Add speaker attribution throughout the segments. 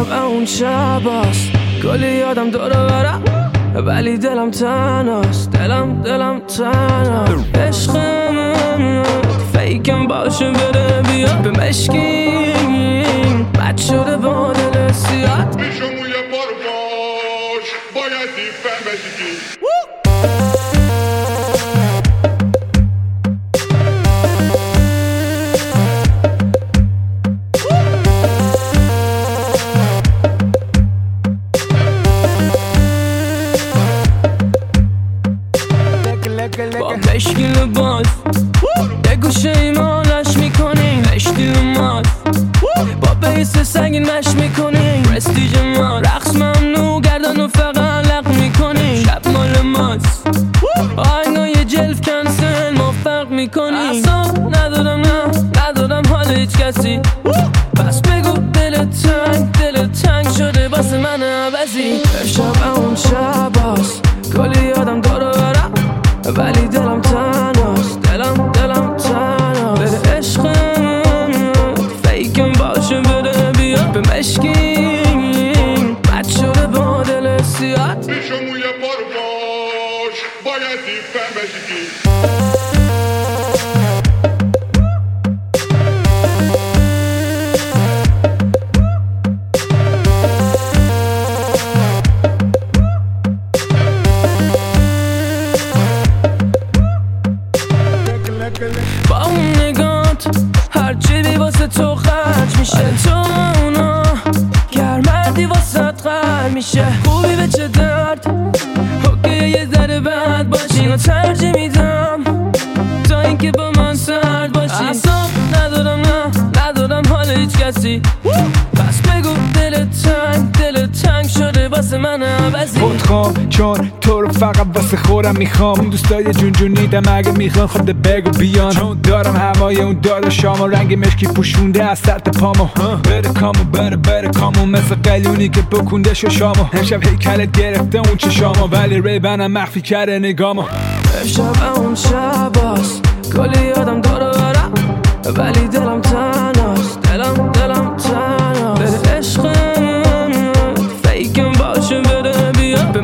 Speaker 1: شب اون شباست کلی یادم داره برم ولی دلم تنهاست دلم تنهاست عشقم فیکم باشه بره بیا به مشکین بد شده با دل سیاد
Speaker 2: میشه موی بار باش باید دیفن بشیدی
Speaker 1: با مشکل باز یه گوشه ایمانش میکنیم اشتیل ماز با بیس سنگین مش میکنیم پرستیج ما رقص ممنوع گردن و فقط لق میکنیم شب مال ماست آینای جلف کنسل ما فرق میکنیم اصلا ندارم حال هیچ کسی پس بگو دل تنگ شده باسه من عوضی شب اون شباست کلی یادم داره برم ولی دلم تنهاست دلم تنهاست بده عشقم فیکم باشه بده بیا به مشکین بد شده با دل سیاد
Speaker 2: میشه موی بار باش باید دیفن بشیدی
Speaker 1: با اون نگات هرچی بی واسه تو خرج میشه تو اونا گرمردی واسه قرد میشه خوبی به چه درد حکه یه ذره بد باشی اینو ترجیح میدم تا اینکه با من سرد باشی اصلا ندارم حال هیچ کسی پس بگو دل تنگ شده واسه من عوضی
Speaker 3: خودخوام چون تو رو فقط واسه خورم میخوام اون دوستای جونیدم اگه میخوان خود بگو بیان چون دارم هوای اون داداشامو رنگ مشکی پوشونده از سر تا پامو بره کامو مثل قلیونی که بکنده ششامو امشب هیکلت گرفته اون چشامو ولی ریبنم مخفی کرده نگامو
Speaker 1: شب اون شباست کلی یادم داره برم ولی دلم تنهاست دلم تنهاست بده عشقم فیکم باشه بده بیا به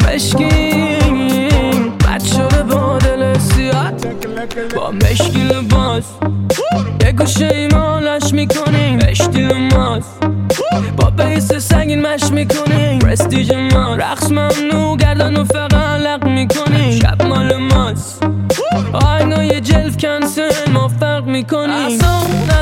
Speaker 1: مشکین بد شده با دل سیاد با مشکل باز یه گوشه ایمانش میکنیم اشتیل ماز با بیس سنگین مش میکنیم پرستیج ما رقص ممنوع گردن و فقط لق میکنیم شب مال ماست آینای جلف کنسل ما فرق میکنیم اصلا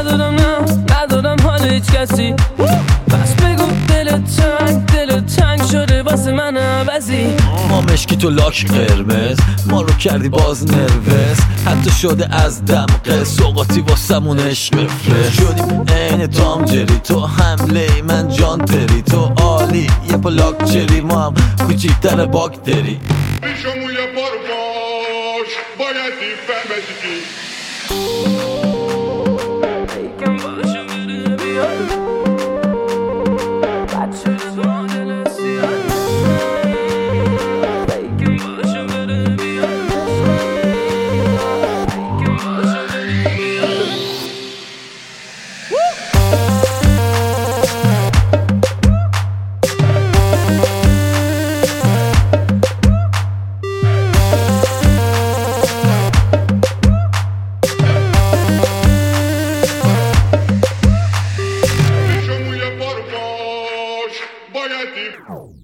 Speaker 1: ندارم حال هیچ کسی پس بگو دل تنگ شده واسه من عوضی
Speaker 4: ما مشکی تو لاک قرمز ما رو کردی باز نروس حتی شده از دمقه سوقاتی واسمون عشق فرش شدیم عین تام جری تو حمله من جان تری تو عالی یه پا لاک جری ما هم کوچیکتر باکتری
Speaker 2: میشه موی بار باش باید دیفن بشیدی
Speaker 1: فیکم باشه بده بیا بد شده با دل سیاد فیکم باشه بده بیا فیکم باشه بده بیا
Speaker 2: میشه موی بار باش باید دیفن